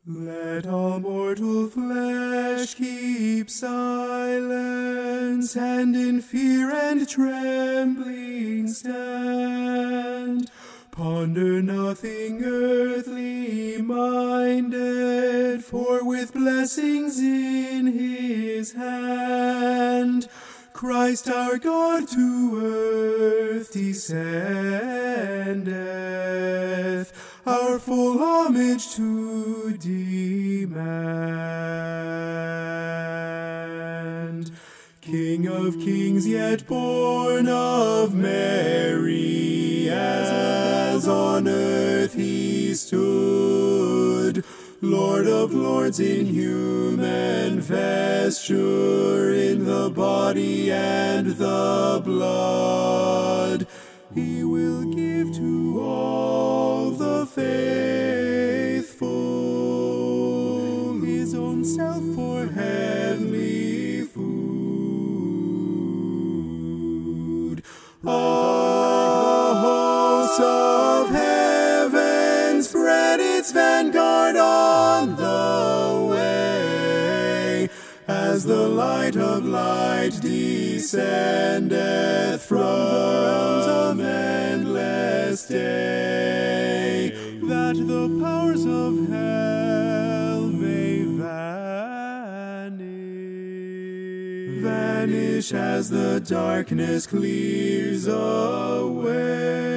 Let all mortal flesh keep silence, and in fear and trembling stand. Ponder nothing earthly minded, for with blessings in his hand, Christ our God to earth descendeth, our full homage to demand. King of kings, yet born of Mary, as on earth he stood, Lord of lords in human vesture, in the body and the blood, he will give to all the faithful his own self for heavenly food. A host of heaven spread its vanguard on the way, as the light of light descendeth from the realms of endless day, that the powers of hell may vanish as the darkness clears away.